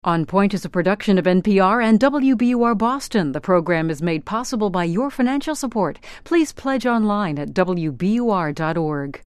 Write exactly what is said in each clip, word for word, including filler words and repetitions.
On Point is a production of N P R and W B U R Boston. The program is made possible by your financial support. Please pledge online at W B U R dot org.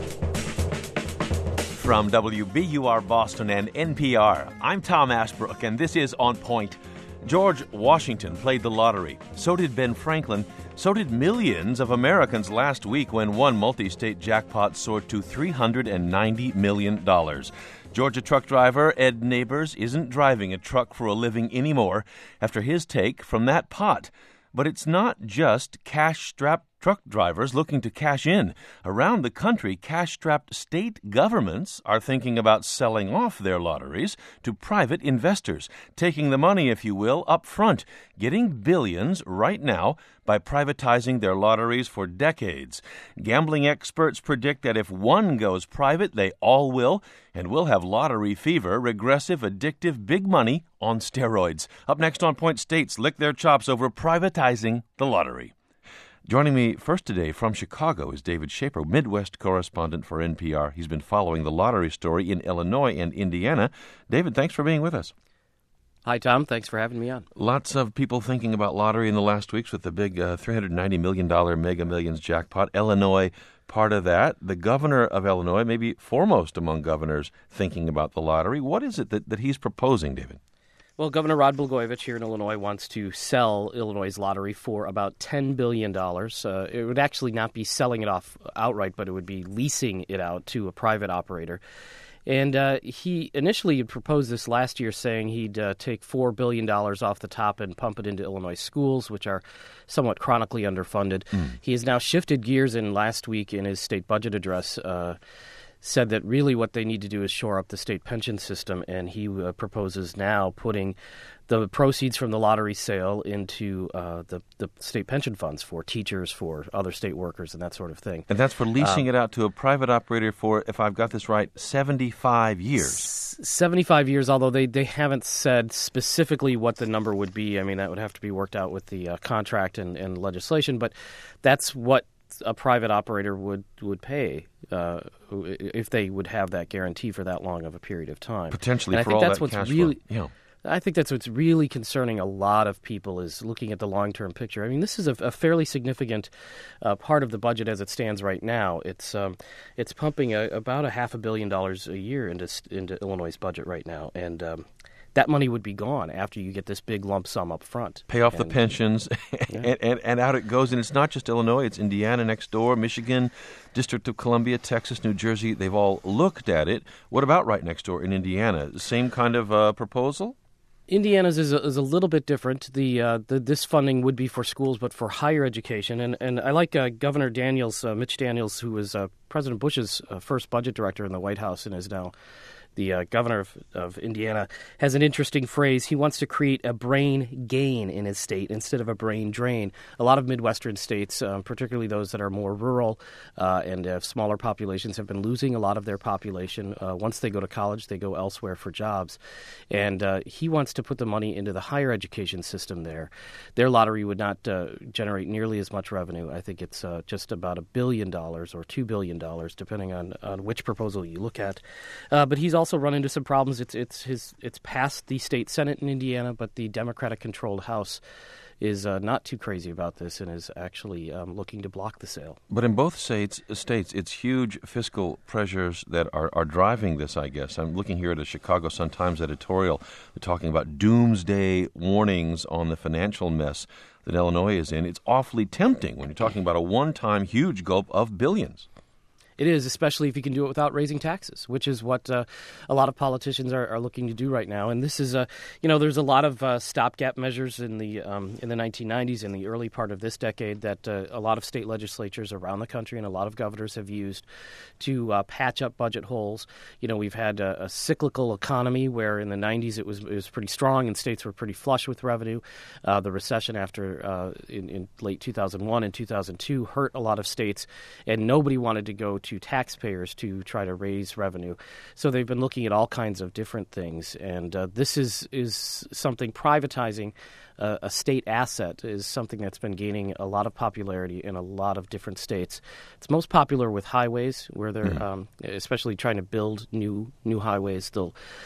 From W B U R Boston and N P R, I'm Tom Ashbrook, and this is On Point. George Washington played the lottery. So did Ben Franklin. So did millions of Americans last week when one multi-state jackpot soared to three hundred ninety million dollars. Georgia truck driver Ed Neighbors isn't driving a truck for a living anymore after his take from that pot. But it's not just cash-strapped truck drivers looking to cash in. Around the country, cash-strapped state governments are thinking about selling off their lotteries to private investors, taking the money, if you will, up front, getting billions right now by privatizing their lotteries for decades. Gambling experts predict that if one goes private, they all will, and we'll have lottery fever, regressive, addictive, big money on steroids. Up next on Point, states lick their chops over privatizing the lottery. Joining me first today from Chicago is David Schaper, Midwest correspondent for N P R. He's been following the lottery story in Illinois and Indiana. David, thanks for being with us. Hi, Tom. Thanks for having me on. Lots of people thinking about lottery in the last weeks with the big uh, three hundred ninety million dollars Mega Millions jackpot. Illinois, part of that. The governor of Illinois, maybe foremost among governors thinking about the lottery. What is it that, that he's proposing, David? Well, Governor Rod Blagojevich here in Illinois wants to sell Illinois' lottery for about ten billion dollars. Uh, it would actually not be selling it off outright, but it would be leasing it out to a private operator. And uh, he initially had proposed this last year, saying he'd uh, take four billion dollars off the top and pump it into Illinois schools, which are somewhat chronically underfunded. Mm. He has now shifted gears, and last week in his state budget address uh, said that really what they need to do is shore up the state pension system, and he uh, proposes now putting the proceeds from the lottery sale into uh, the, the state pension funds for teachers, for other state workers, and that sort of thing. And that's for leasing um, it out to a private operator for, if I've got this right, seventy-five years. S- seventy-five years, although they, they haven't said specifically what the number would be. I mean, that would have to be worked out with the uh, contract and, and legislation, but that's what a private operator would, would pay uh, if they would have that guarantee for that long of a period of time. Potentially and for I think all that's that what's cash really, flow. Yeah. I think that's what's really concerning a lot of people, is looking at the long-term picture. I mean, this is a, a fairly significant uh, part of the budget as it stands right now. It's um, it's pumping a, about a half a billion dollars a year into into Illinois' budget right now, and um, that money would be gone after you get this big lump sum up front. Pay off and, the pensions, yeah. and, and, and out it goes. And it's not just Illinois, it's Indiana next door, Michigan, District of Columbia, Texas, New Jersey. They've all looked at it. What about right next door in Indiana? Same kind of uh, proposal? Indiana's is a, is a little bit different. The, uh, the this funding would be for schools, but for higher education. And and I like uh, Governor Daniels, uh, Mitch Daniels, who was uh, President Bush's uh, first budget director in the White House and is now the uh, governor of, of Indiana, has an interesting phrase. He wants to create a brain gain in his state instead of a brain drain. A lot of Midwestern states, um, particularly those that are more rural uh, and have smaller populations, have been losing a lot of their population. Uh, once they go to college, they go elsewhere for jobs. And uh, he wants to put the money into the higher education system there. Their lottery would not uh, generate nearly as much revenue. I think it's uh, just about a billion dollars or two billion dollars, depending on, on which proposal you look at. Uh, but he's also run into some problems. It's it's his it's passed the state Senate in Indiana, but the Democratic-controlled House is uh, not too crazy about this and is actually um, looking to block the sale. But in both states, states, it's huge fiscal pressures that are, are driving this, I guess. I'm looking here at a Chicago Sun-Times editorial. They're talking about doomsday warnings on the financial mess that Illinois is in. It's awfully tempting when you're talking about a one-time huge gulp of billions. It is, especially if you can do it without raising taxes, which is what uh, a lot of politicians are, are looking to do right now. And this is, a, you know, there's a lot of uh, stopgap measures in the um, in the nineteen nineties, in the early part of this decade, that uh, a lot of state legislatures around the country and a lot of governors have used to uh, patch up budget holes. You know, we've had a, a cyclical economy where in the nineties it was it was pretty strong and states were pretty flush with revenue. Uh, the recession after uh, in, in late two thousand one and two thousand two hurt a lot of states, and nobody wanted to go to taxpayers to try to raise revenue. So they've been looking at all kinds of different things, and uh, this is is something. Privatizing uh, a state asset is something that's been gaining a lot of popularity in a lot of different states. It's most popular with highways, where they're mm. um, especially trying to build new new highways. They'll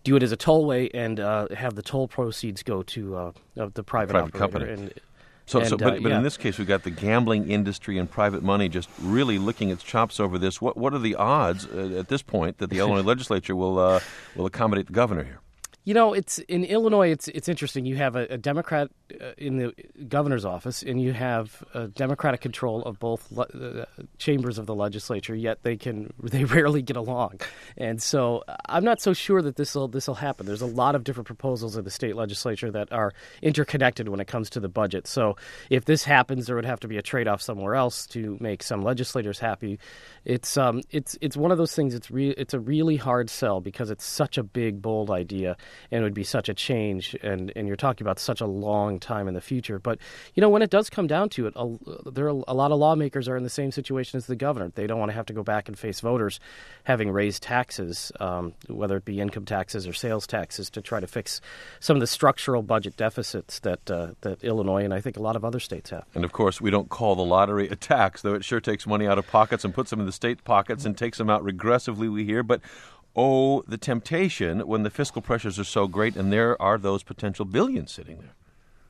do it as a tollway and uh, have the toll proceeds go to uh, the private, private operator. company. And, So, and, so, but, uh, but yeah. in this case, we've got the gambling industry and private money just really licking its chops over this. What what are the odds uh, at this point that the Illinois legislature will uh, will accommodate the governor here? You know, it's in Illinois. It's it's interesting. You have a, a Democrat uh, in the governor's office, and you have uh, Democratic control of both le- uh, chambers of the legislature. Yet they can they rarely get along, and so I'm not so sure that this will this will happen. There's a lot of different proposals in the state legislature that are interconnected when it comes to the budget. So if this happens, there would have to be a trade-off somewhere else to make some legislators happy. It's um it's it's one of those things. It's re- it's a really hard sell because it's such a big, bold idea. And it would be such a change, and, and you're talking about such a long time in the future. But, you know, when it does come down to it, a, there are a lot of lawmakers are in the same situation as the governor. They don't want to have to go back and face voters having raised taxes, um, whether it be income taxes or sales taxes, to try to fix some of the structural budget deficits that uh, that Illinois and I think a lot of other states have. And, of course, we don't call the lottery a tax, though it sure takes money out of pockets and puts them in the state pockets and takes them out regressively, we hear. But oh, the temptation when the fiscal pressures are so great, and there are those potential billions sitting there.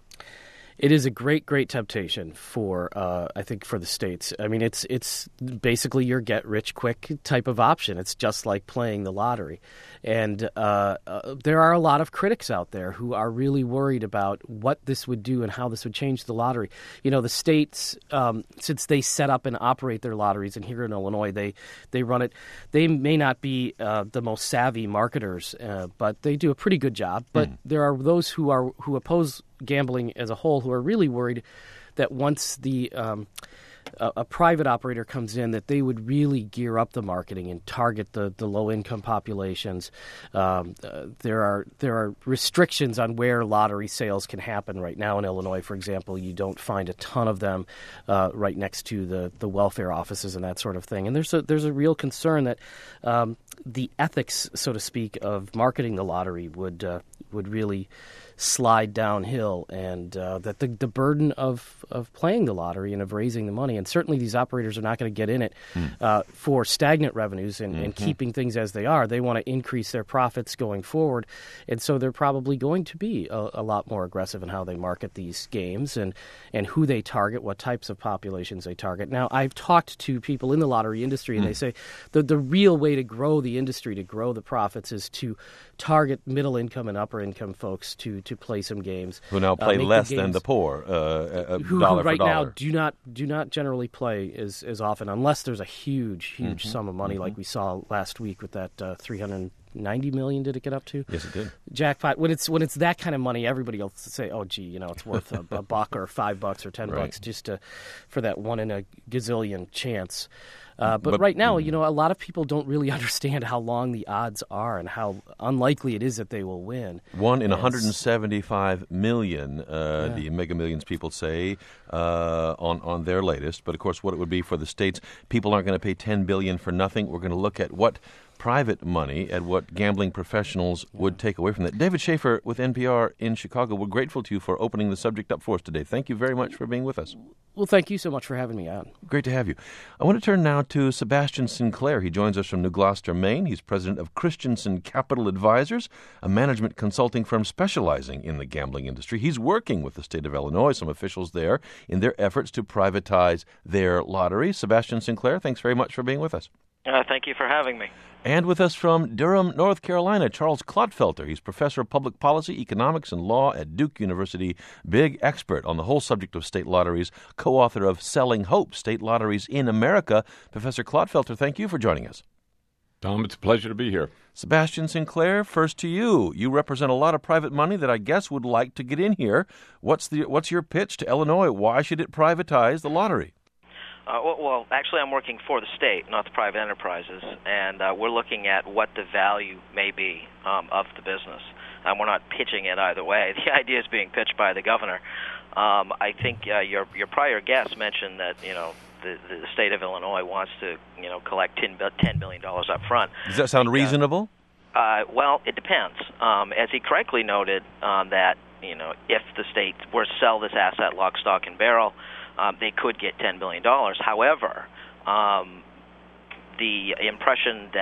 It is a great, great temptation for, uh, I think, for the states. I mean, it's it's basically your get-rich-quick type of option. It's just like playing the lottery. And uh, uh, there are a lot of critics out there who are really worried about what this would do and how this would change the lottery. You know, the states, um, since they set up and operate their lotteries, and here in Illinois they, they run it, they may not be uh, the most savvy marketers, uh, but they do a pretty good job. But mm. there are those who are who oppose gambling as a whole who are really worried that once the um, a, a private operator comes in, that they would really gear up the marketing and target the, the low-income populations. Um, uh, there are there are restrictions on where lottery sales can happen right now in Illinois. For example, you don't find a ton of them uh, right next to the, the welfare offices and that sort of thing. And there's a, there's a real concern that um, the ethics, so to speak, of marketing the lottery would uh, would really slide downhill, and uh, that the, the burden of, of playing the lottery and of raising the money, and certainly these operators are not going to get in it mm. uh, for stagnant revenues and, mm-hmm. and keeping things as they are. They want to increase their profits going forward, and so they're probably going to be a, a lot more aggressive in how they market these games and, and who they target, what types of populations they target. Now, I've talked to people in the lottery industry, and mm. they say the, the real way to grow the industry, to grow the profits, is to target middle-income and upper-income folks to to play some games. Who now play uh, less the than the poor, uh, uh, who, dollar who right for dollar. now do not do not generally play as, as often, unless there's a huge, huge mm-hmm. sum of money, mm-hmm. like we saw last week with that uh, three hundred ninety million. Did it get up to? Yes, it did. Jackpot. When it's when it's that kind of money, everybody will say, "Oh, gee, you know, it's worth a, a buck or five bucks or ten right. bucks just to, for that one in a gazillion chance." Uh, but, but right now, you know, a lot of people don't really understand how long the odds are and how unlikely it is that they will win. One in one hundred seventy-five million, uh, yeah. the Mega Millions people say, uh, on, on their latest. But, of course, what it would be for the states, people aren't going to pay ten billion dollars for nothing. We're going to look at what private money and what gambling professionals yeah. would take away from that. David Schaefer with N P R in Chicago, we're grateful to you for opening the subject up for us today. Thank you very much for being with us. Well, thank you so much for having me on. Great to have you. I want to turn now to Sebastian Sinclair. He joins us from New Gloucester, Maine. He's president of Christensen Capital Advisors, a management consulting firm specializing in the gambling industry. He's working with the state of Illinois, some officials there, in their efforts to privatize their lottery. Sebastian Sinclair, thanks very much for being with us. Uh, thank you for having me. And with us from Durham, North Carolina, Charles Clotfelter. He's professor of public policy, economics, and law at Duke University, big expert on the whole subject of state lotteries, co-author of Selling Hope, State Lotteries in America. Professor Clotfelter, thank you for joining us. Tom, it's a pleasure to be here. Sebastian Sinclair, first to you. You represent a lot of private money that I guess would like to get in here. What's the what's your pitch to Illinois? Why should it privatize the lottery? Uh, well, well, actually, I'm working for the state, not the private enterprises, and uh, we're looking at what the value may be um, of the business. And we're not pitching it either way. The idea is being pitched by the governor. Um, I think uh, your your prior guest mentioned that you know the, the state of Illinois wants to you know collect ten million dollars up front. Does that sound reasonable? Uh, uh, well, it depends. Um, as he correctly noted, um, that you know if the state were to sell this asset lock, stock, and barrel, Um, they could get ten billion dollars. However, um, the impression that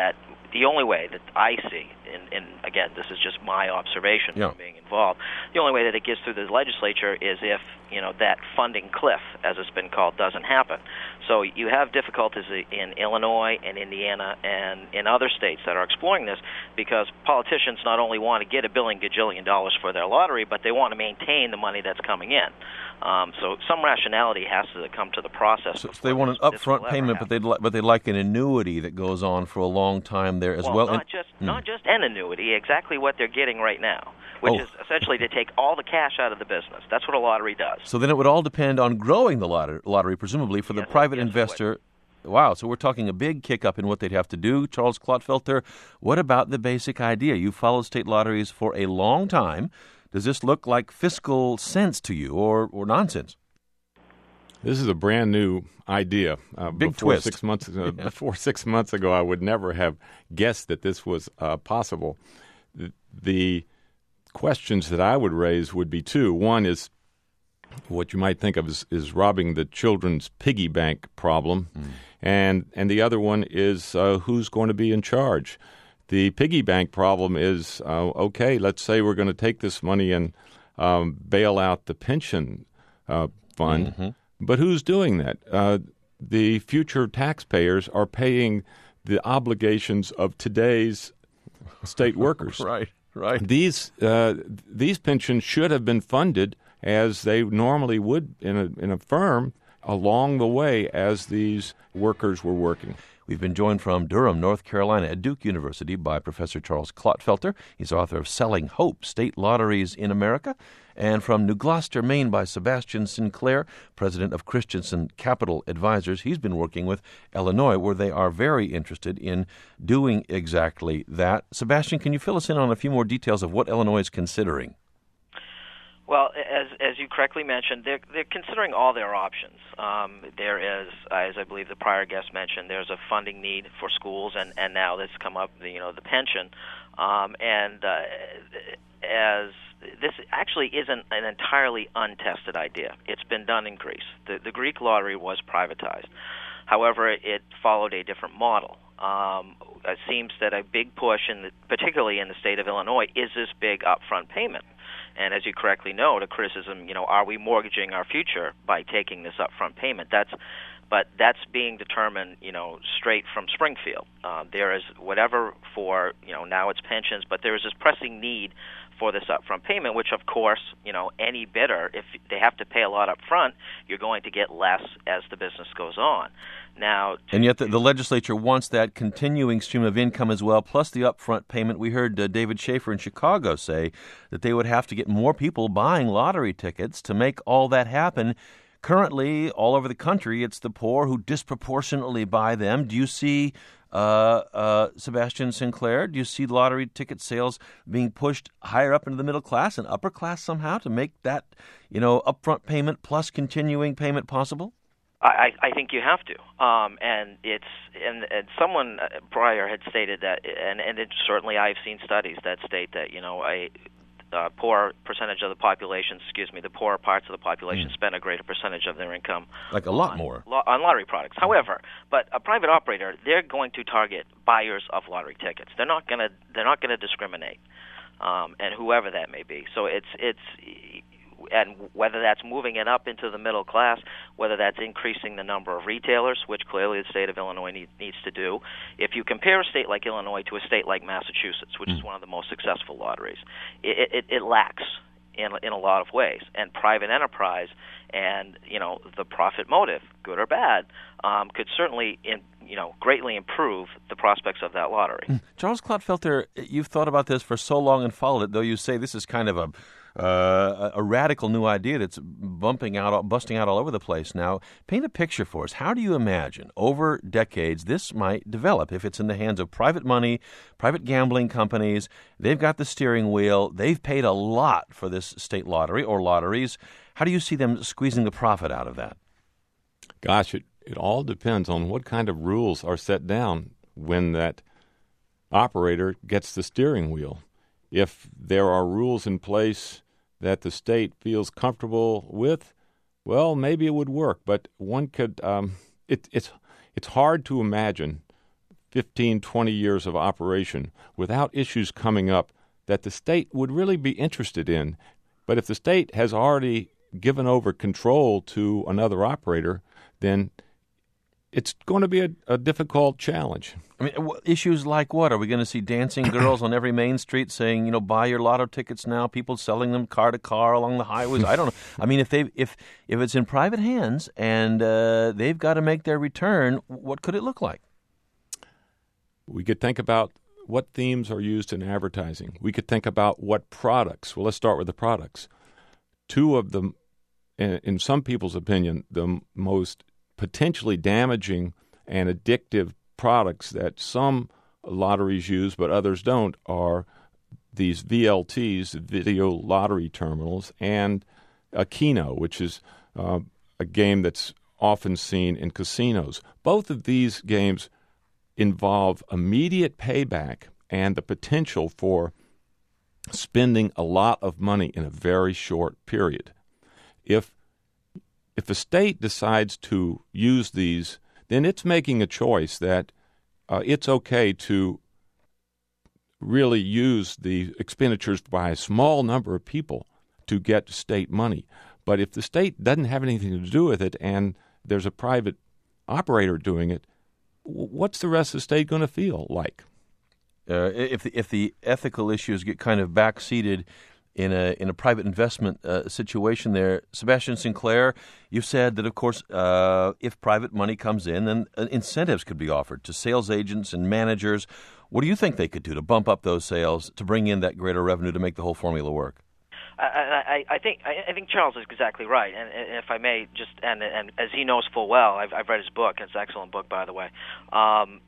the only way that I see, and, and again, this is just my observation yeah. from being involved, the only way that it gets through the legislature is if, you know, that funding cliff, as it's been called, doesn't happen. So you have difficulties in Illinois and Indiana and in other states that are exploring this because politicians not only want to get a billion gajillion dollars for their lottery, but they want to maintain the money that's coming in. Um, so some rationality has to come to the process. So, so they want an upfront payment, but they'd li- but they'd like an annuity that goes on for a long time there as well. Well, not and, just hmm. not just an annuity, exactly what they're getting right now, which oh. is essentially to take all the cash out of the business. That's what a lottery does. So then it would all depend on growing the lottery, lottery presumably, for yes, the private yes, investor. Wow, so we're talking a big kick-up in what they'd have to do. Charles Clotfelter, what about the basic idea? You've followed state lotteries for a long time. Does this look like fiscal sense to you or, or nonsense? This is a brand new idea. Uh, Big before twist. Six months ago, yeah. Before six months ago, I would never have guessed that this was uh, possible. The, the questions that I would raise would be two. One is what you might think of as, is robbing the children's piggy bank problem, mm. and and the other one is uh, who's going to be in charge. The piggy bank problem is uh, okay. Let's say we're going to take this money and um, bail out the pension uh, fund. Mm-hmm. But who's doing that? Uh, the future taxpayers are paying the obligations of today's state workers. Right, right. These uh, these pensions should have been funded as they normally would in a in a firm along the way as these workers were working. We've been joined from Durham, North Carolina, at Duke University by Professor Charles Clotfelter. He's author of Selling Hope, State Lotteries in America. And from New Gloucester, Maine, by Sebastian Sinclair, president of Christensen Capital Advisors. He's been working with Illinois, where they are very interested in doing exactly that. Sebastian, can you fill us in on a few more details of what Illinois is considering? Well, as as you correctly mentioned, they're they're considering all their options. Um, there is, as I believe the prior guest mentioned, there's a funding need for schools, and, and now this come up, you know, the pension, um, and uh, as this actually isn't an entirely untested idea. It's been done in Greece. The the Greek lottery was privatized. However, it followed a different model. Um, it seems that a big push, in the, particularly in the state of Illinois, is this big upfront payment. And as you correctly note, a criticism, you know, are we mortgaging our future by taking this upfront payment? That's, but that's being determined, you know, straight from Springfield. Uh, there is whatever for, you know, now it's pensions, but there is this pressing need for this upfront payment, which, of course, you know, any bidder, if they have to pay a lot up front, you're going to get less as the business goes on. Now, and yet the, the legislature wants that continuing stream of income as well, plus the upfront payment. We heard uh, David Schaefer in Chicago say that they would have to get more people buying lottery tickets to make all that happen. Currently, all over the country, it's the poor who disproportionately buy them. Do you see, uh, uh, Sebastian Sinclair, do you see lottery ticket sales being pushed higher up into the middle class and upper class somehow to make that, you know, upfront payment plus continuing payment possible? I, I think you have to, um, and it's and, and someone prior had stated that, and and it, certainly I've seen studies that state that you know a, a poor percentage of the population, excuse me, the poorer parts of the population mm. spend a greater percentage of their income, like a lot on, more, lo- on lottery products. However, but a private operator, they're going to target buyers of lottery tickets. They're not going to they're not going to discriminate, um, and whoever that may be. So it's it's. And whether that's moving it up into the middle class, whether that's increasing the number of retailers, which clearly the state of Illinois need, needs to do. If you compare a state like Illinois to a state like Massachusetts, which mm. is one of the most successful lotteries, it, it, it lacks in in a lot of ways. And private enterprise and you know the profit motive, good or bad, um, could certainly in, you know greatly improve the prospects of that lottery. Mm. Charles Clotfelter, you've thought about this for so long and followed it, though you say this is kind of a Uh, a radical new idea that's bumping out, busting out all over the place now. Paint a picture for us. How do you imagine over decades this might develop if it's in the hands of private money, private gambling companies? They've got the steering wheel. They've paid a lot for this state lottery or lotteries. How do you see them squeezing the profit out of that? Gosh, it, it all depends on what kind of rules are set down when that operator gets the steering wheel. If there are rules in place that the state feels comfortable with, well, maybe it would work. But one could, um, it, it's it's hard to imagine fifteen, twenty years of operation without issues coming up that the state would really be interested in. But if the state has already given over control to another operator, then it's going to be a, a difficult challenge. I mean, w- issues like what? Are we going to see dancing girls on every main street saying, you know, buy your lotto tickets now, people selling them car to car along the highways? I don't know. I mean, if they if if it's in private hands and uh, they've got to make their return, what could it look like? We could think about what themes are used in advertising. We could think about what products. Well, let's start with the products. Two of them, in, in some people's opinion, the most potentially damaging and addictive products that some lotteries use but others don't are these V L Ts, video lottery terminals, and a Keno, which is uh, a game that's often seen in casinos. Both of these games involve immediate payback and the potential for spending a lot of money in a very short period. If If a state decides to use these, then it's making a choice that uh, it's okay to really use the expenditures by a small number of people to get state money. But if the state doesn't have anything to do with it and there's a private operator doing it, what's the rest of the state going to feel like? Uh, if the, if the ethical issues get kind of backseated in a in a private investment uh, situation there, Sebastian Sinclair, you've said that, of course, uh, if private money comes in, then uh, incentives could be offered to sales agents and managers. What do you think they could do to bump up those sales, to bring in that greater revenue, to make the whole formula work? I, I, I think I, I think Charles is exactly right, and, and if I may just and and as he knows full well, I've, I've read his book, and it's an excellent book, by the way. Um,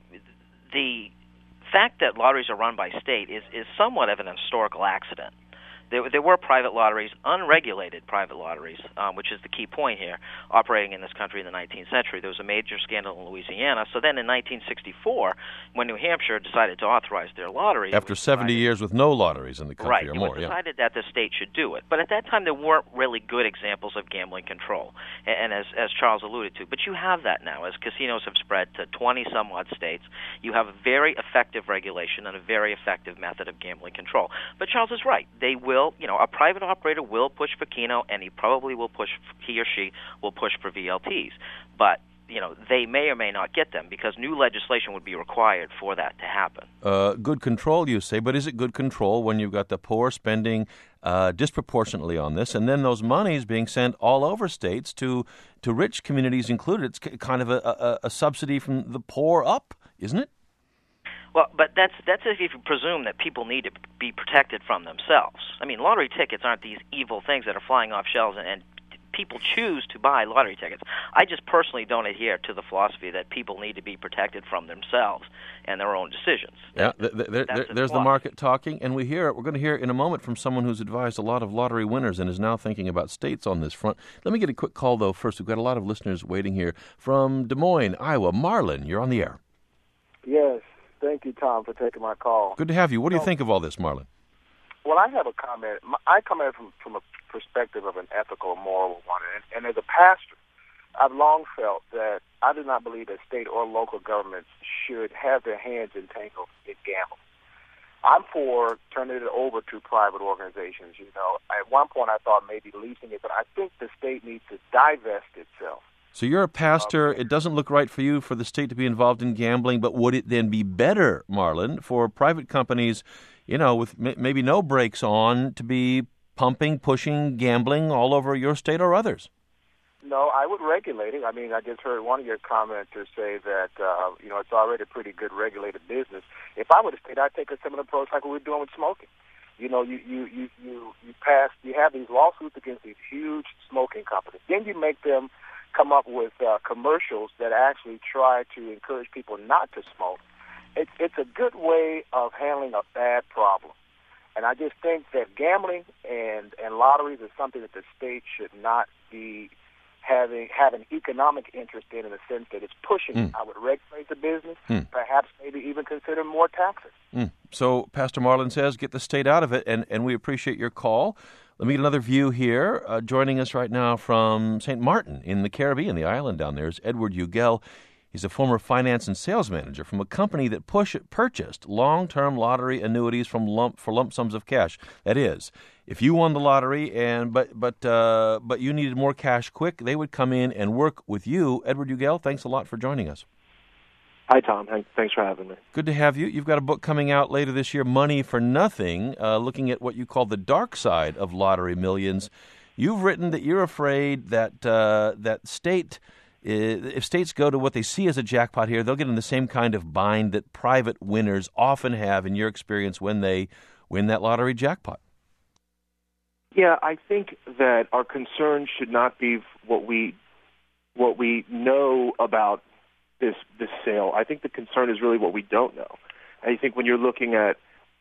the fact that lotteries are run by state is, is somewhat of an historical accident. There, there were private lotteries, unregulated private lotteries, um, which is the key point here, operating in this country in the nineteenth century. There was a major scandal in Louisiana. So then in nineteen sixty-four, when New Hampshire decided to authorize their lottery... After seventy decided, years with no lotteries in the country right, or it more, was yeah. decided that the state should do it. But at that time, there weren't really good examples of gambling control, and, and as, as Charles alluded to. But you have that now. As casinos have spread to twenty-some-odd states, you have a very effective regulation and a very effective method of gambling control. But Charles is right. They will You know, a private operator will push for Keno, and he probably will push, he or she will push for V L Ts. But, you know, they may or may not get them because new legislation would be required for that to happen. Uh, good control, you say, but is it good control when you've got the poor spending uh, disproportionately on this, and then those monies being sent all over states to, to rich communities included? It's kind of a, a, a subsidy from the poor up, isn't it? Well, but that's that's if you presume that people need to be protected from themselves. I mean, lottery tickets aren't these evil things that are flying off shelves, and, and people choose to buy lottery tickets. I just personally don't adhere to the philosophy that people need to be protected from themselves and their own decisions. Yeah, th- th- th- th- there's the market talking, and we hear it. We're going to hear it in a moment from someone who's advised a lot of lottery winners and is now thinking about states on this front. Let me get a quick call, though, first. We've got a lot of listeners waiting here from Des Moines, Iowa. Marlon, you're on the air. Yes. Thank you, Tom, for taking my call. Good to have you. What do you think of all this, Marlon? Well, I have a comment. I come at it from, from a perspective of an ethical, moral one. And, and as a pastor, I've long felt that I do not believe that state or local governments should have their hands entangled in gambling. I'm for turning it over to private organizations. You know, at one point I thought maybe leasing it, but I think the state needs to divest itself. So you're a pastor. It doesn't look right for you for the state to be involved in gambling, but would it then be better, Marlon, for private companies, you know, with m- maybe no brakes on, to be pumping, pushing gambling all over your state or others? No, I would regulate it. I mean, I just heard one of your commenters say that, uh, you know, it's already a pretty good regulated business. If I were the state, I'd take a similar approach like what we're doing with smoking. You know, you, you, you, you, you pass, you have these lawsuits against these huge smoking companies. Then you make them come up with uh, commercials that actually try to encourage people not to smoke. It's it's a good way of handling a bad problem. And I just think that gambling and, and lotteries is something that the state should not be having have an economic interest in, in the sense that it's pushing. Mm. I would regulate the business, mm. perhaps maybe even consider more taxes. Mm. So Pastor Marlon says get the state out of it, and, and we appreciate your call. Let me get another view here. Uh, joining us right now from Saint Martin in the Caribbean, the island down there, is Edward Ugel. He's a former finance and sales manager from a company that push, purchased long-term lottery annuities from lump for lump sums of cash. That is, if you won the lottery and but but uh, but you needed more cash quick, they would come in and work with you. Edward Ugel, thanks a lot for joining us. Hi, Tom. Thanks for having me. Good to have you. You've got a book coming out later this year, Money for Nothing, uh, looking at what you call the dark side of lottery millions. You've written that you're afraid that uh, that state, if states go to what they see as a jackpot here, they'll get in the same kind of bind that private winners often have, in your experience, when they win that lottery jackpot. Yeah, I think that our concern should not be what we what we know about this this sale. I think the concern is really what we don't know. I think when you're looking at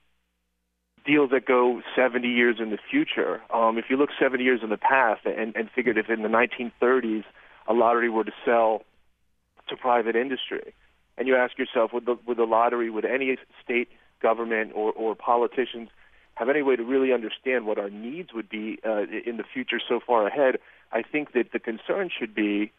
deals that go seventy years in the future, um, if you look seventy years in the past and, and figured if in the nineteen thirties a lottery were to sell to private industry, and you ask yourself, would the, would the lottery, would any state government or, or politicians have any way to really understand what our needs would be uh, in the future so far ahead? I think that the concern should be,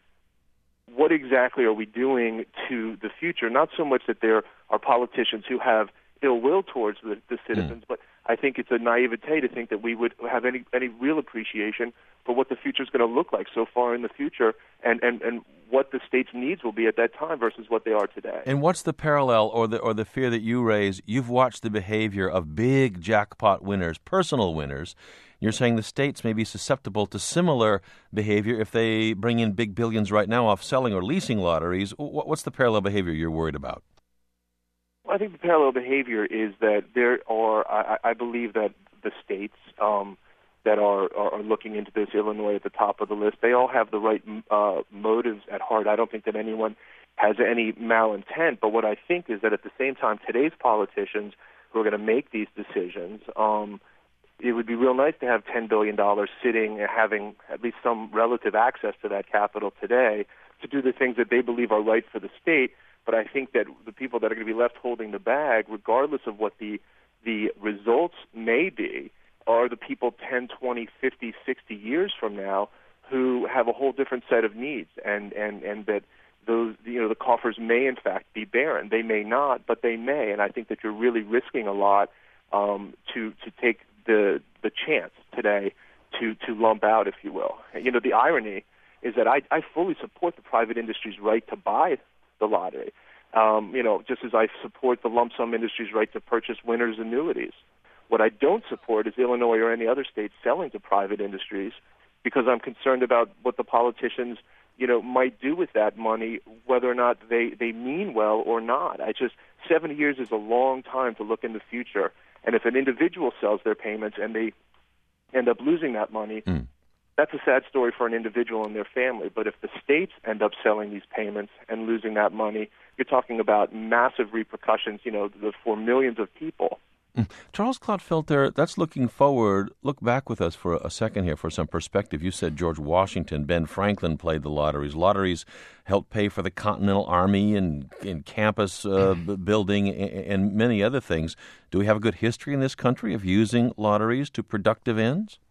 what exactly are we doing to the future? Not so much that there are politicians who have ill will towards the, the citizens, mm. but I think it's a naivete to think that we would have any, any real appreciation for what the future is going to look like so far in the future, and, and, and what the state's needs will be at that time versus what they are today. And what's the parallel or the or the fear that you raise? You've watched the behavior of big jackpot winners, personal winners. You're saying the states may be susceptible to similar behavior if they bring in big billions right now off selling or leasing lotteries. What's the parallel behavior you're worried about? Well, I think the parallel behavior is that there are, I, I believe that the states um, that are, are, are looking into this, Illinois at the top of the list, they all have the right uh, motives at heart. I don't think that anyone has any malintent, but what I think is that at the same time, today's politicians who are going to make these decisions, um, it would be real nice to have ten billion dollars sitting and having at least some relative access to that capital today to do the things that they believe are right for the state. But I think that the people that are going to be left holding the bag, regardless of what the the results may be, are the people ten, twenty, fifty, sixty years from now who have a whole different set of needs, and, and, and that those, you know, the coffers may in fact be barren. They may not, but they may. And I think that you're really risking a lot um, to to take the the chance today to, to lump out, if you will. You know, the irony is that I, I fully support the private industry's right to buy the lottery, um, you know, just as I support the lump sum industry's right to purchase winners' annuities. What I don't support is Illinois or any other state selling to private industries, because I'm concerned about what the politicians, you know, might do with that money, whether or not they, they mean well or not. I just, seventy years is a long time to look in the future. And if an individual sells their payments and they end up losing that money, mm. that's a sad story for an individual and their family. But if the states end up selling these payments and losing that money, you're talking about massive repercussions, you know, for millions of people. Mm. Charles Clotfelter, that's looking forward. Look back with us for a second here for some perspective. You said George Washington, Ben Franklin played the lotteries. Lotteries helped pay for the Continental Army and, and campus uh, building and, and many other things. Do we have a good history in this country of using lotteries to productive ends?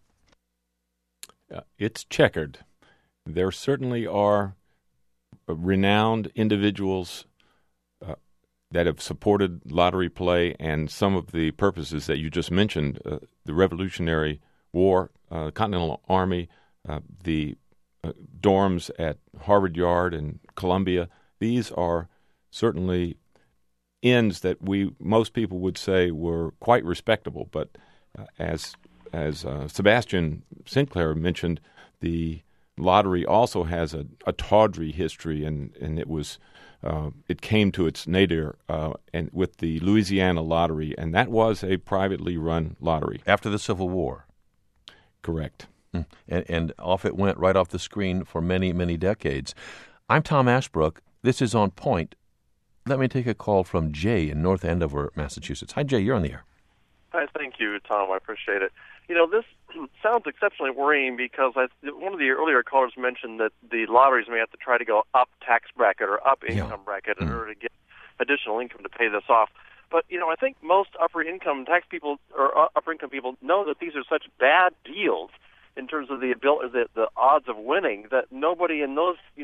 Uh, it's checkered. There certainly are renowned individuals uh, that have supported lottery play and some of the purposes that you just mentioned, uh, the Revolutionary War, uh, Continental Army, uh, the uh, dorms at Harvard Yard and Columbia. These are certainly ends that we most people would say were quite respectable, but uh, as As uh, Sebastian Sinclair mentioned, the lottery also has a, a tawdry history, and, and it was uh, it came to its nadir uh, and with the Louisiana Lottery, and that was a privately run lottery. After the Civil War. Correct. Mm. And, and off it went right off the screen for many, many decades. I'm Tom Ashbrook. This is On Point. Let me take a call from Jay in North Andover, Massachusetts. Hi, Jay. You're on the air. Hi, thank you, Tom. I appreciate it. You know, this sounds exceptionally worrying because I, one of the earlier callers mentioned that the lotteries may have to try to go up tax bracket or up income yeah. bracket in mm. order to get additional income to pay this off. But, you know, I think most upper income tax people or upper income people know that these are such bad deals in terms of the ability, the, the odds of winning, that nobody in those, you know,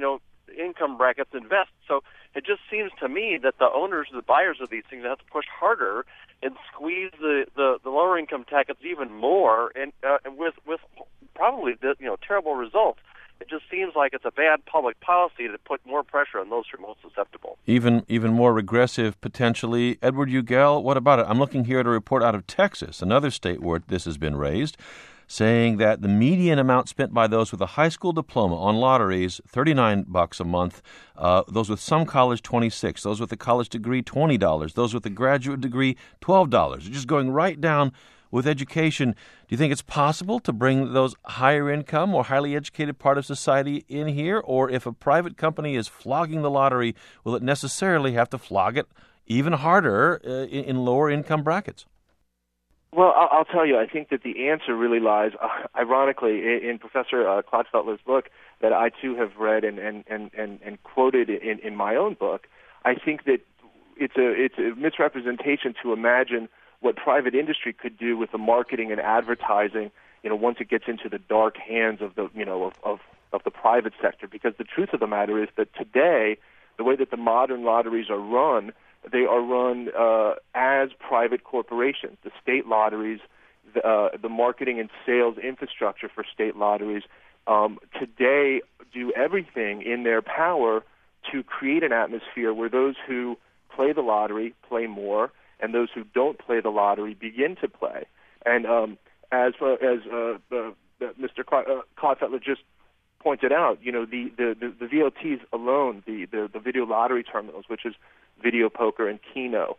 income brackets invest. So it just seems to me that the owners, the buyers of these things have to push harder and squeeze the, the, the lower income taxes even more, and, uh, and with with probably the, you know terrible results. It just seems like it's a bad public policy to put more pressure on those who are most susceptible. Even even more regressive, potentially. Edward Ugel, what about it? I'm looking here at a report out of Texas, another state where this has been raised, saying that the median amount spent by those with a high school diploma on lotteries, thirty-nine bucks a month. Uh, those with some college, twenty-six. Those with a college degree, twenty dollars. Those with a graduate degree, twelve dollars. Just going right down with education. Do you think it's possible to bring those higher income or highly educated part of society in here? Or if a private company is flogging the lottery, will it necessarily have to flog it even harder uh, in, in lower income brackets? Well, I'll, I'll tell you, I think that the answer really lies, uh, ironically, in, in Professor uh, Clodfelter's book that I, too, have read and, and, and, and, and quoted in, in my own book. I think that it's a, it's a misrepresentation to imagine what private industry could do with the marketing and advertising, you know, once it gets into the dark hands of the, you know, of, of, of the private sector. Because the truth of the matter is that today, the way that the modern lotteries are run, they are run uh, as private corporations. The state lotteries, the, uh, the marketing and sales infrastructure for state lotteries, um, today do everything in their power to create an atmosphere where those who play the lottery play more, and those who don't play the lottery begin to play. And um, as uh, as uh, the, the Mister Clodfelter just pointed out, you know, the, the, the, the V L Ts alone, the, the, the video lottery terminals, which is Video Poker and Keno,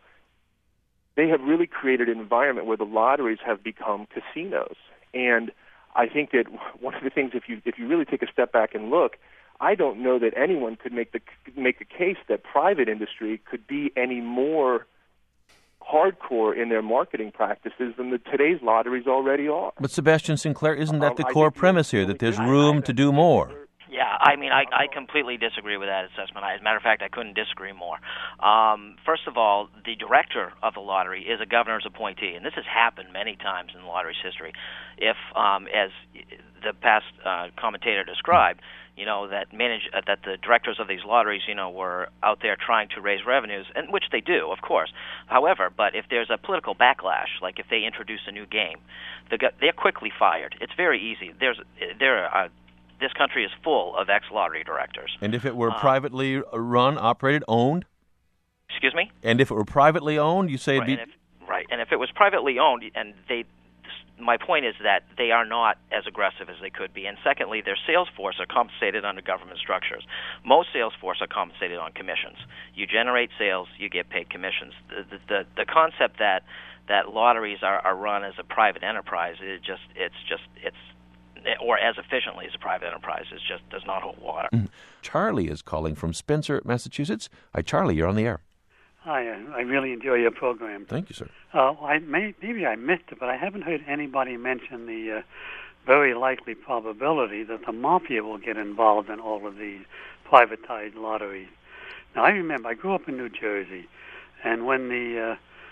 they have really created an environment where the lotteries have become casinos. And I think that one of the things, if you if you really take a step back and look, I don't know that anyone could make the make the case that private industry could be any more hardcore in their marketing practices than the today's lotteries already are. But Sebastian Sinclair, isn't that the um, core premise here, that there's room to do more? Yeah, I mean, I, I completely disagree with that assessment. As a matter of fact, I couldn't disagree more. Um, first of all, the director of the lottery is a governor's appointee, and this has happened many times in the lottery's history. If, um, as the past uh, commentator described, you know, that manage uh, that the directors of these lotteries, you know, were out there trying to raise revenues, and which they do, of course. However, but if there's a political backlash, like if they introduce a new game, they're quickly fired. It's very easy. There's there are. This country is full of ex-lottery directors. And if it were um, privately run, operated, owned? Excuse me? And if it were privately owned, you say it'd right, be... And if, right, and if it was privately owned, and they, my point is that they are not as aggressive as they could be. And secondly, their sales force are compensated under government structures. Most sales force are compensated on commissions. You generate sales, you get paid commissions. The the, the, the concept that that lotteries are, are run as a private enterprise, it just it's just it's or as efficiently as a private enterprise, it just does not hold water. Mm. Charlie is calling from Spencer, Massachusetts. Hi, Charlie, you're on the air. Hi, I really enjoy your program. Thank you, sir. Uh, I may, maybe I missed it, but I haven't heard anybody mention the uh, very likely probability that the mafia will get involved in all of these privatized lotteries. Now, I remember I grew up in New Jersey, and when the uh,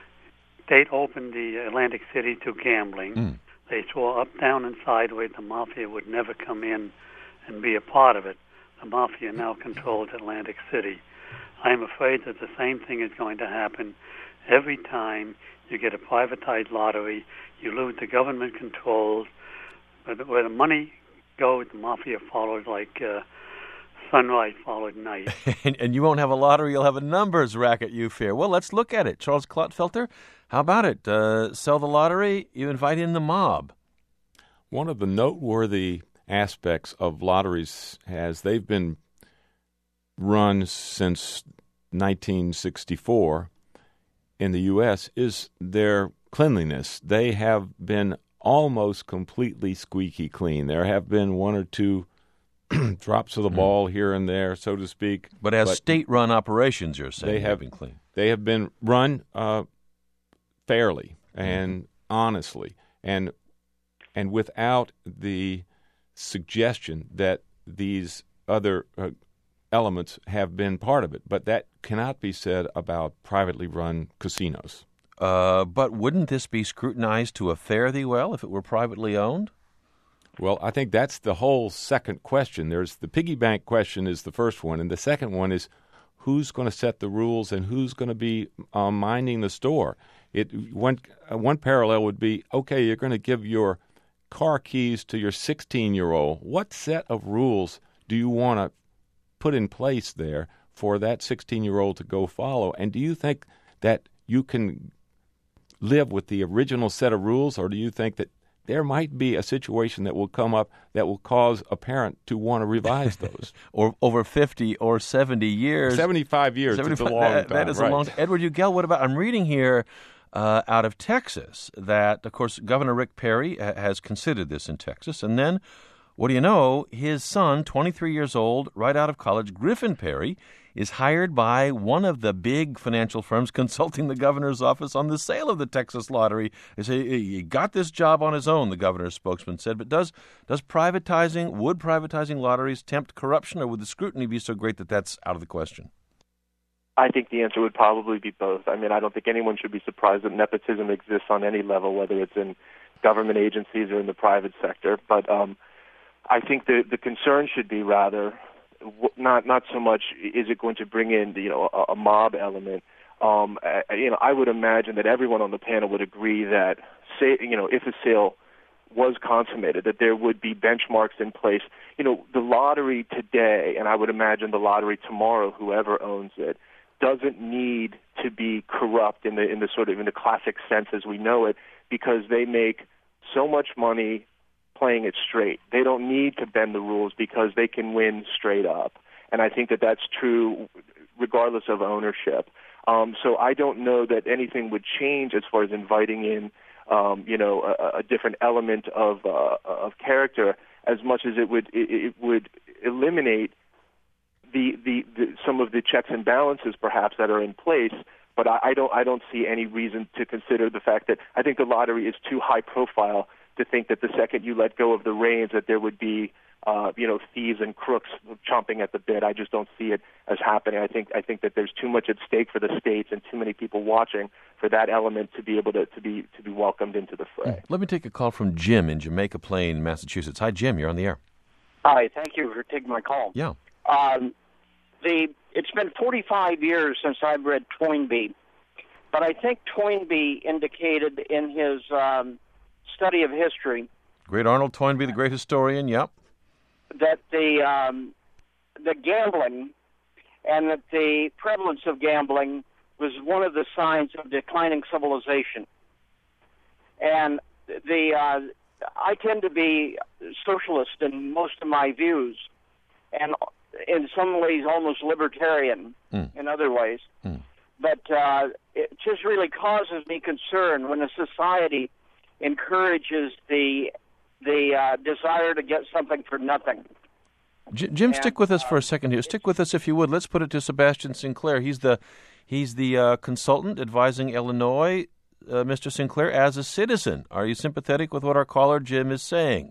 state opened the Atlantic City to gambling, mm. they swore up, down, and sideways the mafia would never come in and be a part of it. The mafia now controls Atlantic City. I am afraid that the same thing is going to happen every time you get a privatized lottery. You lose the government controls. Where the money goes, the mafia follows like uh, sunrise followed night. and, and you won't have a lottery, you'll have a numbers racket, you fear. Well, let's look at it. Charles Clodfelter, how about it? Uh, sell the lottery, you invite in the mob. One of the noteworthy aspects of lotteries, as they've been run since nineteen sixty-four in the U S, is their cleanliness. They have been almost completely squeaky clean. There have been one or two drops of the ball here and there, so to speak. But as but state-run operations, you're saying, they have been clean. They have been run uh, fairly and mm-hmm. honestly, and and without the suggestion that these other uh, elements have been part of it. But that cannot be said about privately run casinos. Uh, but wouldn't this be scrutinized to a fare thee well if it were privately owned? Well, I think that's the whole second question. There's the piggy bank question is the first one, and the second one is who's going to set the rules and who's going to be uh, minding the store. It one uh, one parallel would be, okay, you're going to give your car keys to your sixteen-year-old. What set of rules do you want to put in place there for that sixteen-year-old to go follow? And do you think that you can live with the original set of rules, or do you think that there might be a situation that will come up that will cause a parent to want to revise those? Or over fifty or seventy years. seventy-five years. seventy-five, It's a long that, time. That is right. a long time. Edward Ugel, what about, I'm reading here uh, out of Texas that, of course, Governor Rick Perry ha- has considered this in Texas. And then, what do you know, his son, twenty-three years old, right out of college, Griffin Perry, is hired by one of the big financial firms consulting the governor's office on the sale of the Texas lottery. They say he got this job on his own, the governor's spokesman said. But does does privatizing, would privatizing lotteries tempt corruption, or would the scrutiny be so great that that's out of the question? I think the answer would probably be both. I mean, I don't think anyone should be surprised that nepotism exists on any level, whether it's in government agencies or in the private sector. But um, I think the the concern should be rather not not so much is it going to bring in you know a, a mob element. Um, uh, you know, I would imagine that everyone on the panel would agree that say you know if a sale was consummated, that there would be benchmarks in place. You know, the lottery today, and I would imagine the lottery tomorrow, whoever owns it, doesn't need to be corrupt in the in the sort of in the classic sense as we know it, because they make so much money playing it straight. They don't need to bend the rules because they can win straight up. And I think that that's true regardless of ownership. Um, so I don't know that anything would change as far as inviting in, um, you know, a, a different element of uh, of character, as much as it would it, it would eliminate the, the, the some of the checks and balances perhaps that are in place. But I, I don't I don't see any reason to consider the fact that I think the lottery is too high profile to think that the second you let go of the reins that there would be, uh, you know, thieves and crooks chomping at the bit. I just don't see it as happening. I think I think that there's too much at stake for the states and too many people watching for that element to be able to, to be to be welcomed into the fray. Let me take a call from Jim in Jamaica Plain, Massachusetts. Hi, Jim. You're on the air. Hi. Thank you for taking my call. Yeah. Um, the it's been forty-five years since I've read Toynbee, but I think Toynbee indicated in his um, study of history, Great Arnold Toynbee, the great historian, yep. that the um, the gambling and that the prevalence of gambling was one of the signs of declining civilization. And the uh, I tend to be socialist in most of my views, and in some ways almost libertarian mm. in other ways. Mm. But uh, it just really causes me concern when a society encourages the the uh, desire to get something for nothing. J- Jim, and, stick with us for a second here. Stick with us, if you would. Let's put it to Sebastian Sinclair. He's the he's the uh, consultant advising Illinois, uh, Mister Sinclair, as a citizen. Are you sympathetic with what our caller Jim is saying?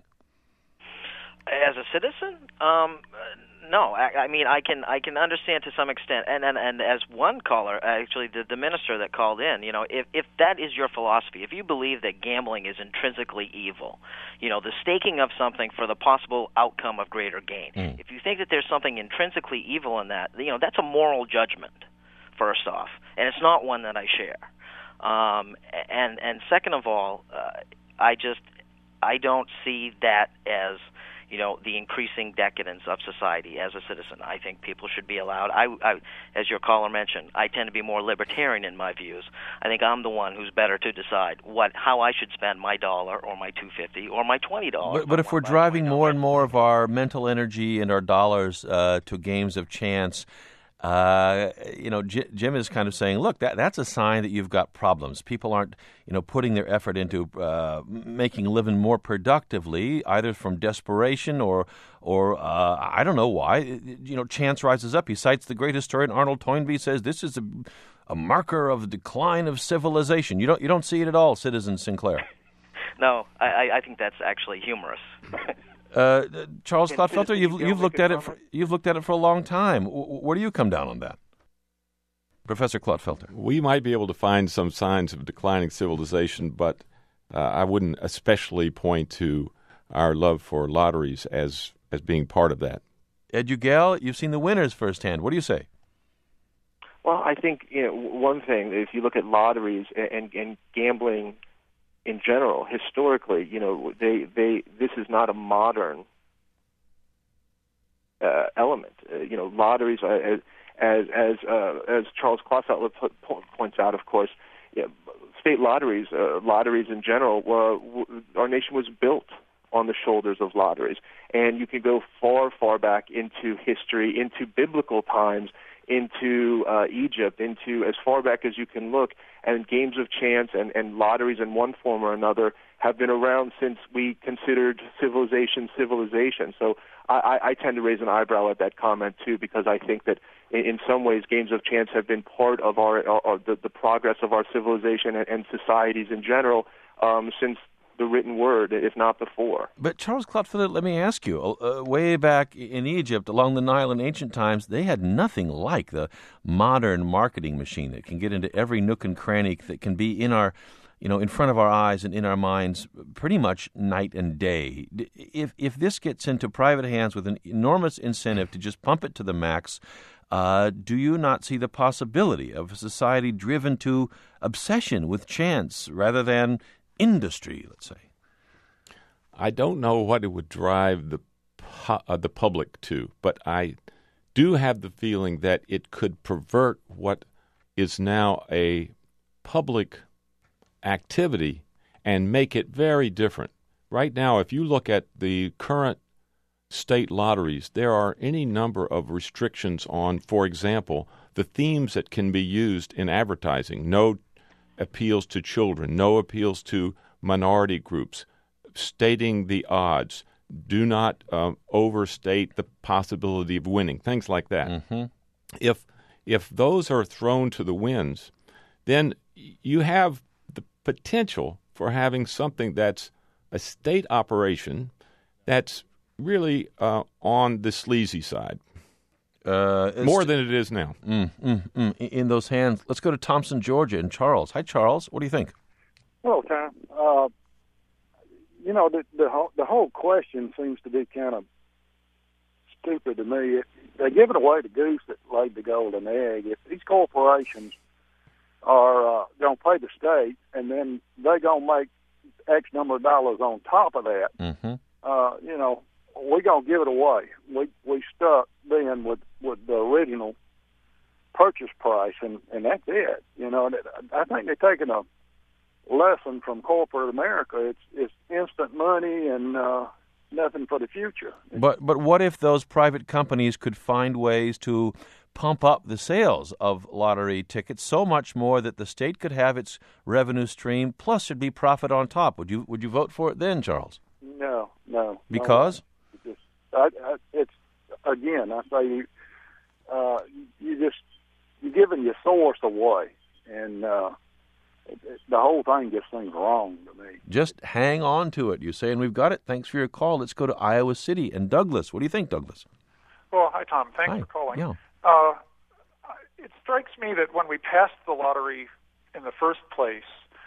As a citizen, um, no. I, I mean, I can I can understand to some extent, and and, and as one caller, actually, the, the minister that called in, you know, if if that is your philosophy, if you believe that gambling is intrinsically evil, you know, the staking of something for the possible outcome of greater gain, mm. if you think that there's something intrinsically evil in that, you know, that's a moral judgment, first off, and it's not one that I share. Um, and and second of all, uh, I just I don't see that as, you know, the increasing decadence of society as a citizen. I think people should be allowed. I, I, as your caller mentioned, I tend to be more libertarian in my views. I think I'm the one who's better to decide what how I should spend my dollar or my two fifty or my twenty dollars. But, but if we're driving more and more of our mental energy and our dollars uh, to games of chance, Uh, you know, J- Jim is kind of saying, look, that that's a sign that you've got problems. People aren't, you know, putting their effort into uh, making a living more productively, either from desperation or, or uh, I don't know why. You know, chance rises up. He cites the great historian Arnold Toynbee, says this is a, a marker of the decline of civilization. You don't you don't see it at all, Citizen Sinclair. No, I, I think that's actually humorous. Uh, Charles Clotfelter, you've you've looked at it. For, you've looked at it for a long time. Where do you come down on that, Professor Clotfelter? We might be able to find some signs of declining civilization, but uh, I wouldn't especially point to our love for lotteries as as being part of that. Ed Ugel, you've seen the winners firsthand. What do you say? Well, I think you know, one thing, if you look at lotteries and, and, and gambling in general, historically, you know, they, they this is not a modern uh, element. Uh, you know, lotteries, are, as as as, uh, as Charles Clausewitz points out, of course, you know, state lotteries, uh, lotteries in general, were, our nation was built on the shoulders of lotteries, and you can go far, far back into history, into biblical times, into uh, Egypt, into as far back as you can look, and games of chance and, and lotteries in one form or another have been around since we considered civilization civilization. So I, I tend to raise an eyebrow at that comment too, because I think that in, in some ways games of chance have been part of our, our the, the progress of our civilization and, and societies in general um, since the written word, if not before. But Charles Clausewitz, let me ask you, uh, way back in Egypt, along the Nile in ancient times, they had nothing like the modern marketing machine that can get into every nook and cranny, that can be in our, you know, in front of our eyes and in our minds pretty much night and day. If if this gets into private hands with an enormous incentive to just pump it to the max, uh, do you not see the possibility of a society driven to obsession with chance rather than industry, let's say? I don't know what it would drive the pu- uh, the public to, but I do have the feeling that it could pervert what is now a public activity and make it very different. Right now, if you look at the current state lotteries, there are any number of restrictions on, for example, the themes that can be used in advertising. No appeals to children, no appeals to minority groups, stating the odds, do not um, overstate the possibility of winning, things like that. Mm-hmm. If if those are thrown to the winds, then you have the potential for having something that's a state operation that's really uh, on the sleazy side. Uh, More than it is now. Mm, mm, mm. In those hands. Let's go to Thompson, Georgia, and Charles. Hi, Charles. What do you think? Hello, Tom. Uh, you know, the, the whole the whole question seems to be kind of stupid to me. It, they're giving away the goose that laid the golden egg. If these corporations are uh, going to pay the state, and then they're going to make X number of dollars on top of that, mm-hmm. uh, you know, we're going to give it away. We we stuck then with, with the original purchase price, and, and that's it. You know, and it, I think they're taking a lesson from corporate America. It's it's instant money and uh, nothing for the future. But but what if those private companies could find ways to pump up the sales of lottery tickets so much more that the state could have its revenue stream, plus there'd be profit on top? Would you would you vote for it then, Charles? No, no. Because? No. Just, I, I, it's again, I say you, uh, you just you're giving your source away, and uh, it, it, the whole thing just seems wrong to me. Just hang on to it, you say, and we've got it. Thanks for your call. Let's go to Iowa City and Douglas. What do you think, Douglas? Well, hi, Tom. Thanks hi. for calling. Yeah. Uh, it strikes me that when we passed the lottery in the first place,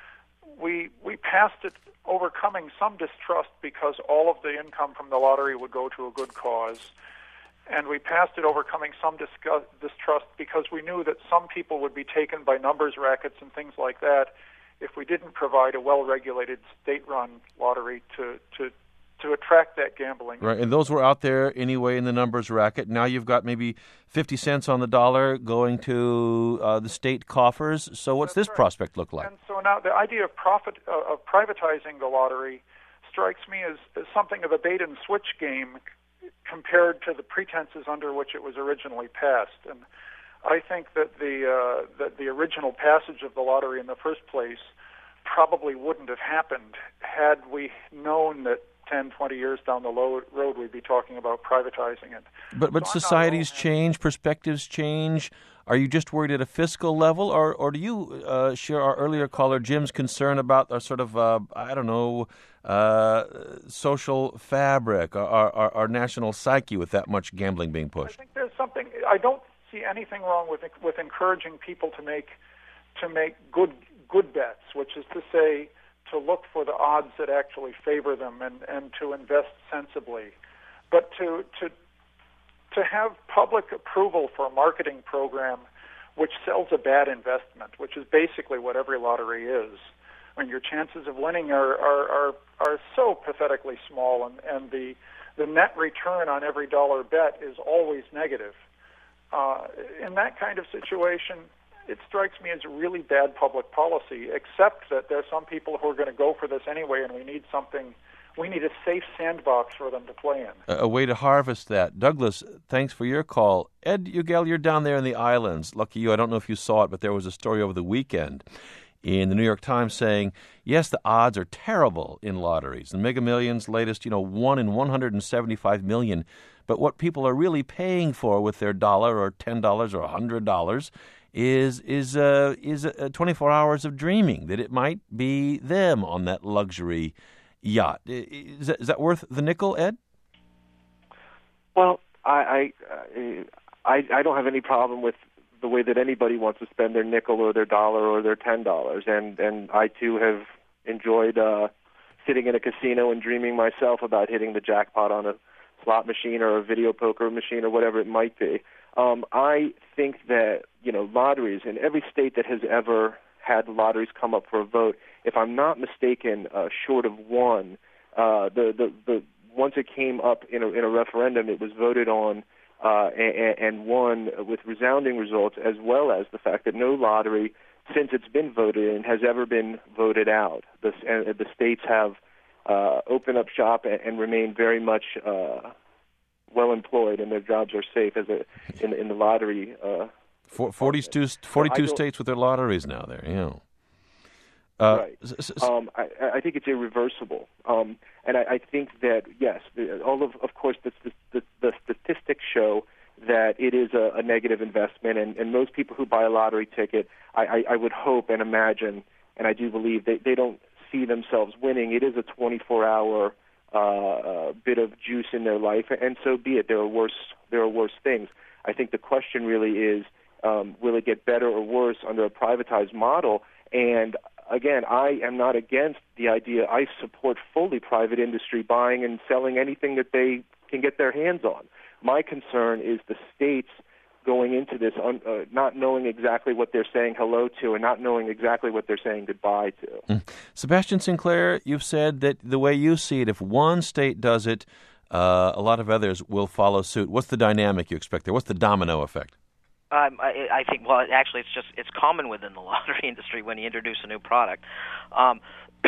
we we passed it overcoming some distrust because all of the income from the lottery would go to a good cause. And we passed it overcoming some discuss, distrust because we knew that some people would be taken by numbers rackets and things like that if we didn't provide a well-regulated state-run lottery to, to, to attract that gambling. Right, and those were out there anyway in the numbers racket. Now you've got maybe fifty cents on the dollar going to uh, the state coffers. So what's That's this right. prospect look like? And so now the idea of profit uh, of privatizing the lottery strikes me as, as something of a bait-and-switch game compared to the pretenses under which it was originally passed. And I think that the uh, that the original passage of the lottery in the first place probably wouldn't have happened had we known that ten, twenty years down the lo- road we'd be talking about privatizing it. But but so societies change, perspectives change. Are you just worried at a fiscal level, or, or do you uh, share our earlier caller Jim's concern about a sort of, uh, I don't know, uh, social fabric, our, our, our national psyche with that much gambling being pushed? I think there's something, I don't see anything wrong with with encouraging people to make to make good good bets, which is to say, to look for the odds that actually favor them and, and to invest sensibly. But to to to have public approval for a marketing program which sells a bad investment, which is basically what every lottery is. I mean, your chances of winning are are, are, are so pathetically small, and, and the the net return on every dollar bet is always negative. Uh, in that kind of situation, it strikes me as really bad public policy, except that there are some people who are going to go for this anyway, and we need something, we need a safe sandbox for them to play in. A, a way to harvest that. Douglas, thanks for your call. Ed Ugel, you're down there in the islands. Lucky you, I don't know if you saw it, but there was a story over the weekend in the New York Times saying, yes, the odds are terrible in lotteries. The Mega Millions latest, you know, one in one hundred seventy-five million. But what people are really paying for with their dollar or ten dollars or one hundred dollars is is uh, is uh, twenty-four hours of dreaming that it might be them on that luxury yacht. Is that, is that worth the nickel, Ed? Well, I I, I I don't have any problem with the way that anybody wants to spend their nickel or their dollar or their ten dollars, and and I too have enjoyed uh, sitting in a casino and dreaming myself about hitting the jackpot on a slot machine or a video poker machine or whatever it might be. Um, I think that, you know, lotteries in every state that has ever had lotteries come up for a vote, if I'm not mistaken, uh, short of one, uh, the, the the once it came up in a, in a referendum, it was voted on uh, and, and won with resounding results, as well as the fact that no lottery, since it's been voted in, has ever been voted out. The, and the states have uh, opened up shop and, and remained very much uh, well employed, and their jobs are safe as a in, in the lottery. Uh, For, forty-two, forty-two so states with their lotteries now. There, you know. Uh, right. Um, I, I think it's irreversible, um, and I, I think that yes, the, all of of course the, the, the statistics show that it is a, a negative investment, and, and most people who buy a lottery ticket, I, I, I would hope and imagine, and I do believe they they don't see themselves winning. It is a twenty-four hour uh, uh, bit of juice in their life, and so be it. There are worse there are worse things. I think the question really is, um, will it get better or worse under a privatized model? And again, I am not against the idea. I support fully private industry buying and selling anything that they can get their hands on. My concern is the states going into this un, uh, not knowing exactly what they're saying hello to and not knowing exactly what they're saying goodbye to. Mm. Sebastian Sinclair, you've said that the way you see it, if one state does it, uh, a lot of others will follow suit. What's the dynamic you expect there? What's the domino effect? Um, I, I think, well, actually, it's just it's common within the lottery industry when you introduce a new product. Um,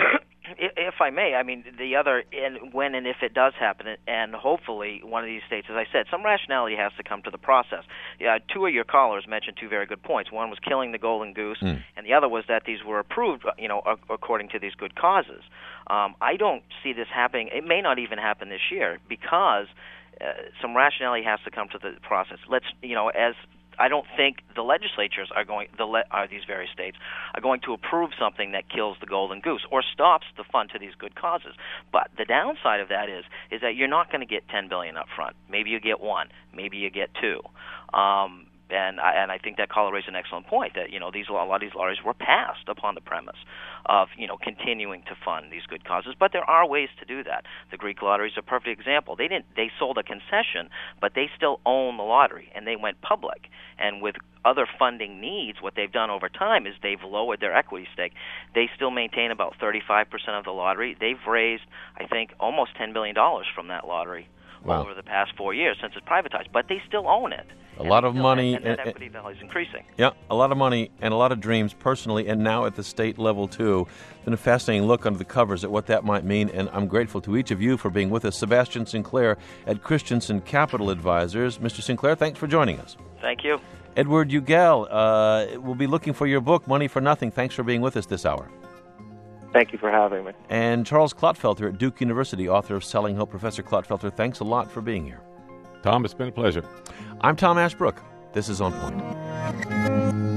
if I may, I mean, the other, and when and if it does happen, and hopefully one of these states, as I said, some rationality has to come to the process. Yeah, two of your callers mentioned two very good points. One was killing the golden goose, mm. and the other was that these were approved, you know, according to these good causes. Um, I don't see this happening. It may not even happen this year because uh, some rationality has to come to the process. Let's, you know, as I don't think the legislatures are going, the le- are these various states, are going to approve something that kills the golden goose or stops the fund to these good causes. But the downside of that is, is that you're not going to get ten billion dollars up front. Maybe you get one. Maybe you get two. Um, and I, and I think that caller raised an excellent point that, you know, these a lot of these lotteries were passed upon the premise of, you know, continuing to fund these good causes. But there are ways to do that. The Greek lottery is a perfect example. They didn't they sold a concession, but they still own the lottery, and they went public. And with other funding needs, what they've done over time is they've lowered their equity stake. They still maintain about thirty-five percent of the lottery. They've raised, I think, almost ten billion dollars from that lottery wow. over the past four years since it's privatized. But they still own it. A lot of money. And that equity value is increasing. Yeah, a lot of money and a lot of dreams personally and now at the state level too. It's been a fascinating look under the covers at what that might mean, and I'm grateful to each of you for being with us. Sebastian Sinclair at Christensen Capital Advisors. Mister Sinclair, thanks for joining us. Thank you. Edward Ugel, uh, we'll be looking for your book, Money for Nothing. Thanks for being with us this hour. Thank you for having me. And Charles Clotfelter at Duke University, author of Selling Hope. Professor Clotfelter, thanks a lot for being here. Tom, it's been a pleasure. I'm Tom Ashbrook. This is On Point.